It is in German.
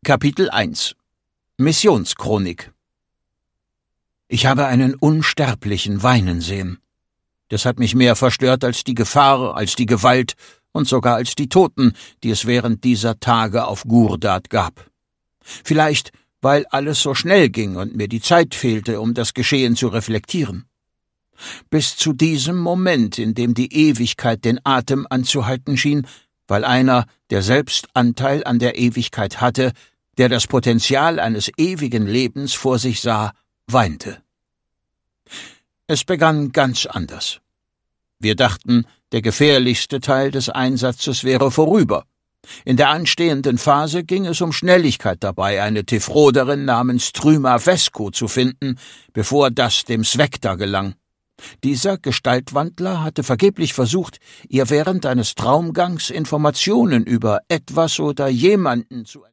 Kapitel 1 Missionschronik. Ich habe einen Unsterblichen weinen sehen. Das hat mich mehr verstört als die Gefahr, als die Gewalt und sogar als die Toten, die es während dieser Tage auf Ghourdad gab. Vielleicht, weil alles so schnell ging und mir die Zeit fehlte, um das Geschehen zu reflektieren. Bis zu diesem Moment, in dem die Ewigkeit den Atem anzuhalten schien, weil einer, der selbst Anteil an der Ewigkeit hatte, der das Potenzial eines ewigen Lebens vor sich sah, weinte. Es begann ganz anders. Wir dachten, der gefährlichste Teil des Einsatzes wäre vorüber. In der anstehenden Phase ging es um Schnelligkeit dabei, eine Tefroderin namens Trüma Vesco zu finden, bevor das dem Svekta gelang. Dieser Gestaltwandler hatte vergeblich versucht, ihr während eines Traumgangs Informationen über etwas oder jemanden zu